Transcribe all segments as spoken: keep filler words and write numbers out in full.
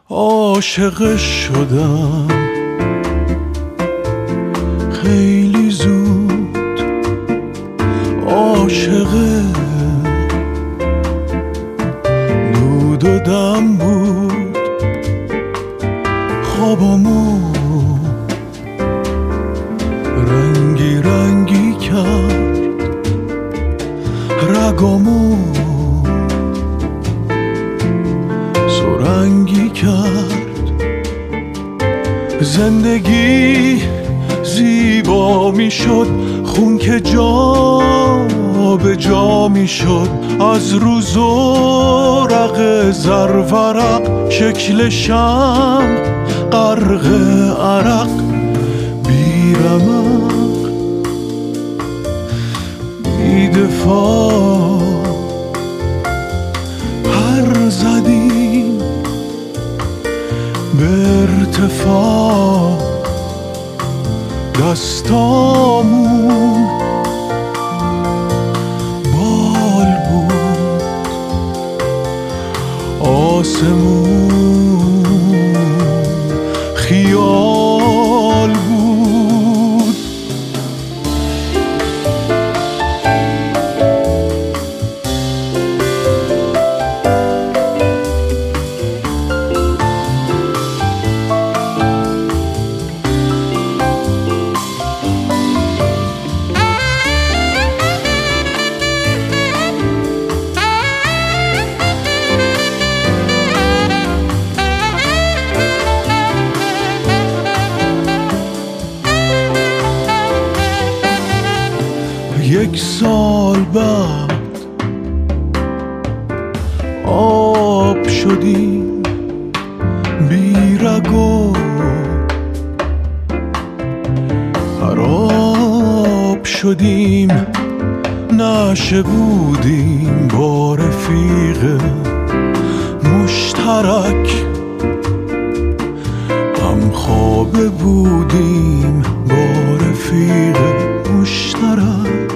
عاشقش شدم خیلی زود، عاشق دود و دم بود. خوابامو رنگی رنگی کرد، رگامو سرنگی کرد. زندگی زیبا می شد، خون که جا به جا می شد. از روز و رق زرورق، شکل شمع غرق عرق. بی رمق بی دفاع پر زدیم به ارتفاع. دستامون بال بود، آسمون خیال بود. یک سال بعد آب شدیم بی رگ و خراب شدیم. نشه بودیم با رفیق مشترک، هم خوابه بودیم با رفیق مشترک.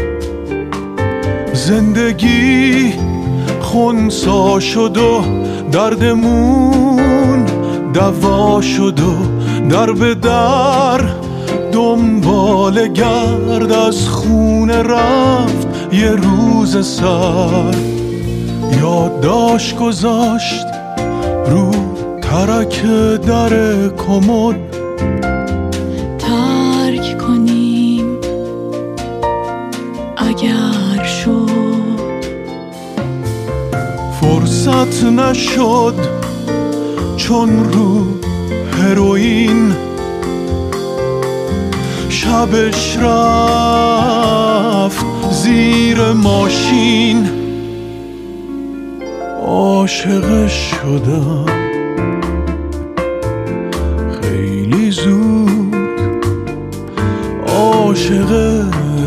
زندگی خونسا شد و دردمون دوا شد و در به در دنبال گرد. از خونه رفت یه روز سر، یادداشت گذاشت رو ترک در کمد. ترک کنیم اگر شد، فرصت نشد چون رو هروئین شبش رفت زیر ماشین. عاشقش شدم خیلی زود، عاشق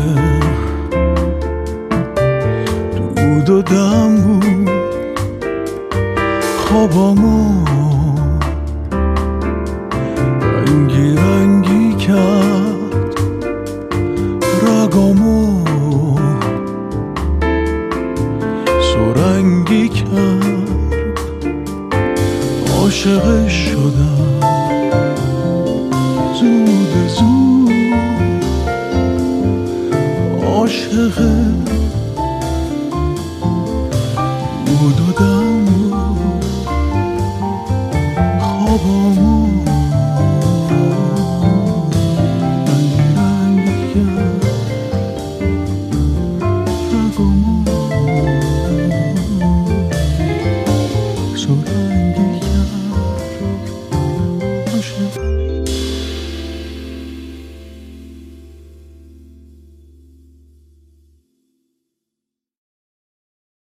دود و دم بود. خوابامو رنگی رنگی کرد، رگامو سرنگی کرد. عاشقش شدم زود زود، عاشق دود و دم.